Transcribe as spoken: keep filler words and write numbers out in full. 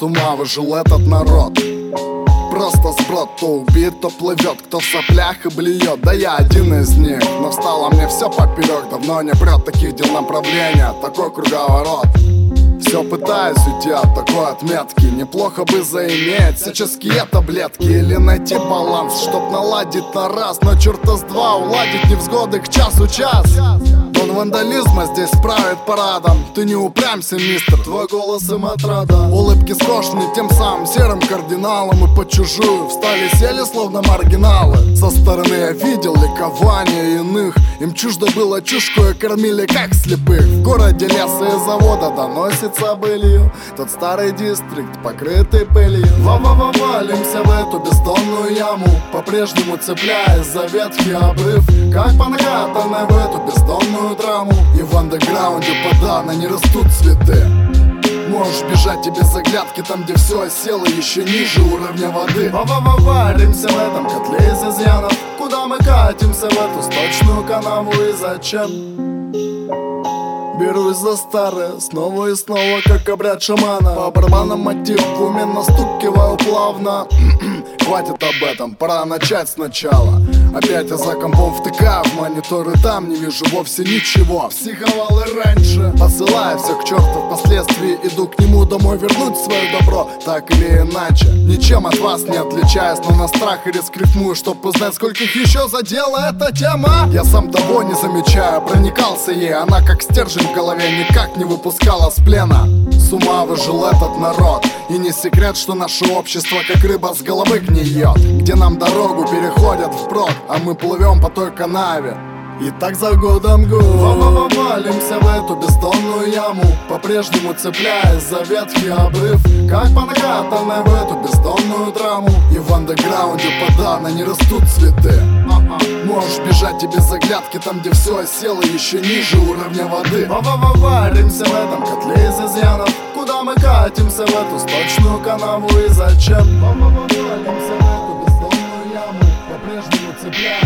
ума выжил этот народ. Просто сброд, то убит, то плывет, кто в соплях и блюет. Да я один из них, но встало мне все поперек. Давно не прет таких дел направления, такой круговорот. Все пытаюсь уйти от такой отметки. Неплохо бы заиметь всяческие таблетки или найти баланс, чтоб наладить на раз, но черта с два уладить невзгоды к часу час. Дон вандализма здесь правит парадом. Ты не упрямься, мистер, твой голос им отрада. Улыбки скошены тем самым серым кардиналом, и под чужую встали, сели словно маргиналы. Со стороны я видел ликование иных, им чуждо было чушку и кормили как слепых. В городе леса и завода доносится былью тот старый дистрикт, покрытый пылью. Ва-ва-ва, валимся в эту бездонную яму, по-прежнему цепляясь за ветхий обрыв, как по накатанной в эту бездонную драму. И в андеграунде подано не растут цветы. Можешь бежать тебе без оглядки, там где все осело еще ниже уровня воды. Ва-ва-ва, варимся в этом котле из изъянов. Куда мы катимся, в эту сточную канаву и зачем? Берусь за старое снова и снова, как обряд шамана. По барабанам мотив в уме настукиваю плавно. Хватит об этом, пора начать сначала. Опять я за компом втыкаю в монитор, и там не вижу вовсе ничего. Психовал и раньше, посылая все к черту. Впоследствии иду к нему домой вернуть свое добро, так или иначе. Ничем от вас не отличаюсь, но на страх и риск рифмую, чтоб узнать, скольких еще задела эта тема. Я сам того не замечаю, проникался ей, она как стержень в голове никак не выпускала с плена. С ума выжил этот народ, и не секрет, что наше общество как рыба с головы гниет. Где нам дорогу переходят вброд, а мы плывем по той канаве. И так за годом год Ва-ва-ва, валимся в эту бездонную яму, по-прежнему цепляясь за ветхий обрыв, как по накатанной в эту бездонную драму. И в андеграунде подано не растут цветы. Можешь бежать и без оглядки, там где все осело еще ниже уровня воды. Ва-ва-ва, варимся в этом котле из изъянов. Куда мы катимся, в эту сточную канаву и зачем? Ва-ва-ва, валимся в эту бездонную яму, по-прежнему цепляясь